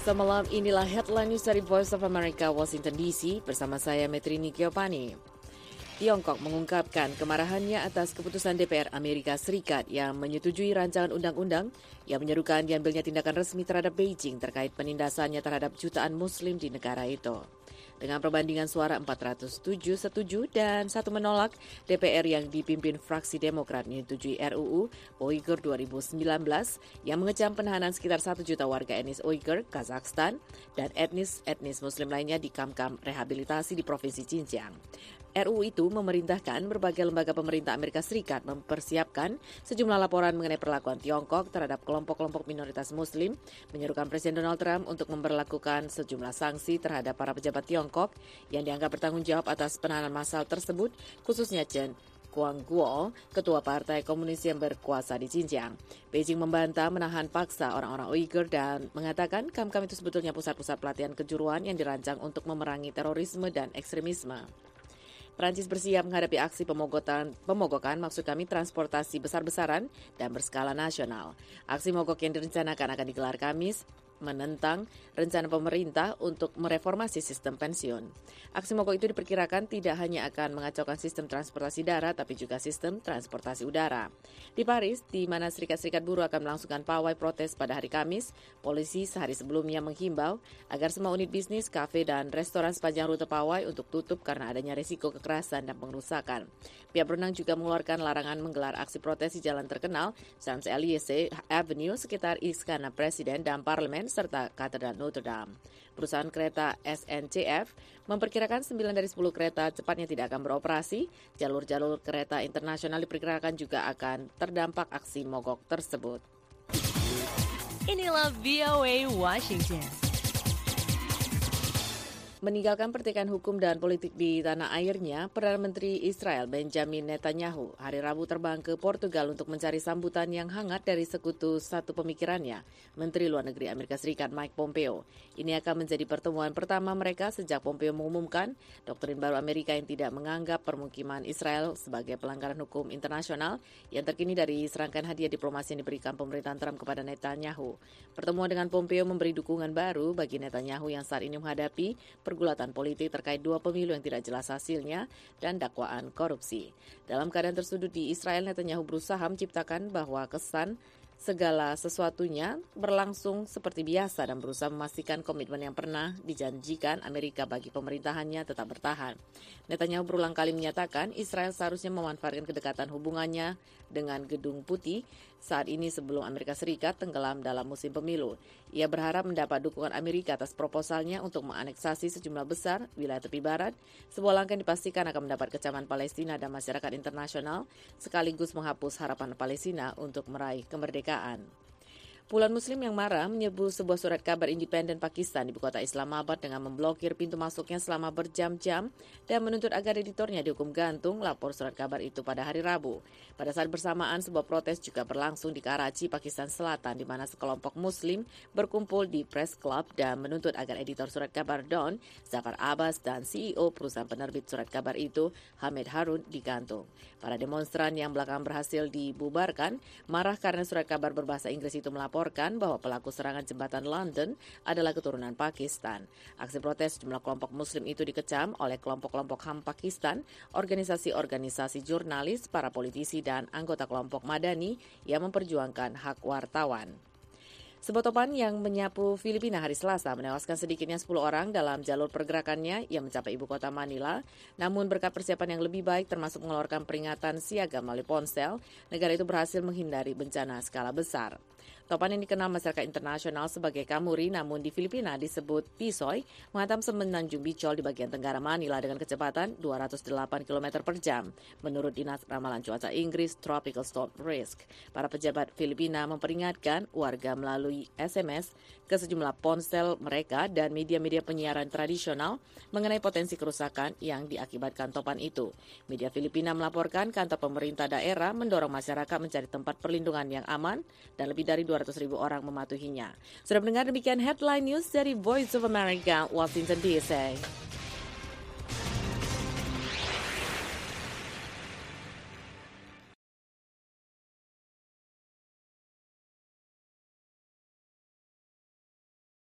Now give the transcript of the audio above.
Semalam inilah headline news dari Voice of America, Washington DC, bersama saya Metrini Giovanni. Tiongkok mengungkapkan kemarahannya atas keputusan DPR Amerika Serikat yang menyetujui rancangan undang-undang yang menyerukan diambilnya tindakan resmi terhadap Beijing terkait penindasannya terhadap jutaan Muslim di negara itu. Dengan perbandingan suara 407 setuju dan 1 menolak, DPR yang dipimpin fraksi Demokrat menyetujui RUU Uyghur 2019 yang mengecam penahanan sekitar 1 juta warga etnis Uyghur, Kazakhstan, dan etnis Muslim lainnya di kamp-kamp rehabilitasi di Provinsi Xinjiang. RUU itu memerintahkan berbagai lembaga pemerintah Amerika Serikat mempersiapkan sejumlah laporan mengenai perlakuan Tiongkok terhadap kelompok-kelompok minoritas Muslim, menyerukan Presiden Donald Trump untuk memberlakukan sejumlah sanksi terhadap para pejabat Tiongkok yang dianggap bertanggung jawab atas penahanan massal tersebut, khususnya Chen Guangguo, ketua Partai Komunis yang berkuasa di Xinjiang. Beijing membantah menahan paksa orang-orang Uyghur dan mengatakan kamp-kamp itu sebetulnya pusat-pusat pelatihan kejuruan yang dirancang untuk memerangi terorisme dan ekstremisme. Perancis bersiap menghadapi aksi pemogokan, maksud kami transportasi besar-besaran dan berskala nasional. Aksi mogok yang direncanakan akan digelar Kamis, menentang rencana pemerintah untuk mereformasi sistem pensiun. Aksi mogok itu diperkirakan tidak hanya akan mengacaukan sistem transportasi darat, tapi juga sistem transportasi udara. Di Paris, di mana serikat-serikat buruh akan melangsungkan pawai protes pada hari Kamis, polisi sehari sebelumnya menghimbau agar semua unit bisnis, kafe, dan restoran sepanjang rute pawai untuk tutup karena adanya risiko kekerasan dan pengerusakan. Pihak berwenang juga mengeluarkan larangan menggelar aksi protes di jalan terkenal Champs-Élysées Avenue sekitar Istana Presiden dan Parlemen serta Katedral Notre Dame. Perusahaan kereta SNCF memperkirakan 9 dari 10 kereta cepatnya tidak akan beroperasi. Jalur-jalur kereta internasional diperkirakan juga akan terdampak aksi mogok tersebut. Inilah VOA Washington. Meninggalkan pertikaian hukum dan politik di tanah airnya, Perdana Menteri Israel Benjamin Netanyahu hari Rabu terbang ke Portugal untuk mencari sambutan yang hangat dari sekutu satu pemikirannya, Menteri Luar Negeri Amerika Serikat Mike Pompeo. Ini akan menjadi pertemuan pertama mereka sejak Pompeo mengumumkan doktrin baru Amerika yang tidak menganggap permukiman Israel sebagai pelanggaran hukum internasional yang terkini dari serangkaian hadiah diplomasi yang diberikan pemerintahan Trump kepada Netanyahu. Pertemuan dengan Pompeo memberi dukungan baru bagi Netanyahu yang saat ini menghadapi pergulatan politik terkait 2 pemilu yang tidak jelas hasilnya dan dakwaan korupsi. Dalam keadaan tersudut di Israel, Netanyahu berusaha menciptakan bahwa kesan segala sesuatunya berlangsung seperti biasa dan berusaha memastikan komitmen yang pernah dijanjikan Amerika bagi pemerintahannya tetap bertahan. Netanyahu berulang kali menyatakan Israel seharusnya memanfaatkan kedekatan hubungannya dengan Gedung Putih saat ini sebelum Amerika Serikat tenggelam dalam musim pemilu. Ia berharap mendapat dukungan Amerika atas proposalnya untuk menganeksasi sejumlah besar wilayah tepi barat, sebuah langkah yang dipastikan akan mendapat kecaman Palestina dan masyarakat internasional, sekaligus menghapus harapan Palestina untuk meraih kemerdekaan. Puluhan Muslim yang marah menyerbu sebuah surat kabar independen Pakistan di ibu kota Islamabad dengan memblokir pintu masuknya selama berjam-jam dan menuntut agar editornya dihukum gantung, lapor surat kabar itu pada hari Rabu. Pada saat bersamaan, sebuah protes juga berlangsung di Karachi, Pakistan Selatan, di mana sekelompok Muslim berkumpul di Press Club dan menuntut agar editor surat kabar Dawn, Zafar Abbas, dan CEO perusahaan penerbit surat kabar itu, Hamid Harun, digantung. Para demonstran yang belakangan berhasil dibubarkan marah karena surat kabar berbahasa Inggris itu melaporkan bahwa pelaku serangan jembatan London adalah keturunan Pakistan. Aksi protes jumlah kelompok Muslim itu dikecam oleh kelompok-kelompok HAM Pakistan, organisasi-organisasi jurnalis, para politisi, dan anggota kelompok Madani yang memperjuangkan hak wartawan. Sebuah topan yang menyapu Filipina hari Selasa menewaskan sedikitnya 10 orang dalam jalur pergerakannya yang mencapai ibu kota Manila. Namun berkat persiapan yang lebih baik termasuk mengeluarkan peringatan siaga melalui ponsel, negara itu berhasil menghindari bencana skala besar. Topan yang dikenal masyarakat internasional sebagai Kamuri, namun di Filipina disebut Pisoy, menghantam semenanjung Bicol di bagian tenggara Manila dengan kecepatan 208 km per jam. Menurut Dinas Ramalan Cuaca Inggris, Tropical Storm Risk. Para pejabat Filipina memperingatkan warga melalui SMS ke sejumlah ponsel mereka dan media-media penyiaran tradisional mengenai potensi kerusakan yang diakibatkan topan itu. Media Filipina melaporkan kantor pemerintah daerah mendorong masyarakat mencari tempat perlindungan yang aman dan lebih dari 200.000 orang mematuhinya. Sudah mendengar demikian headline news dari Voice of America, Washington DC.